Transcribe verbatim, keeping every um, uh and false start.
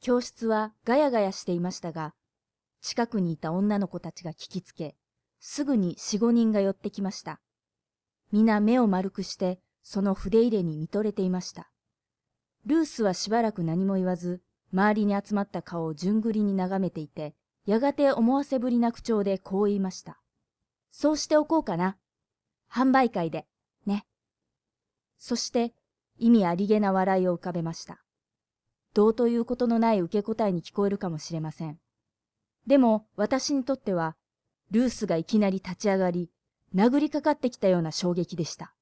教室はガヤガヤしていましたが、近くにいた女の子たちが聞きつけ、すぐに四五人が寄ってきました。皆目を丸くして、その筆入れに見とれていました。ルースはしばらく何も言わず、周りに集まった顔を順繰りに眺めていて、やがて思わせぶりな口調でこう言いました。そうしておこうかな。販売会で、ね。そして、意味ありげな笑いを浮かべました。どうということのない受け答えに聞こえるかもしれません。でも、私にとっては、ルースがいきなり立ち上がり、殴りかかってきたような衝撃でした。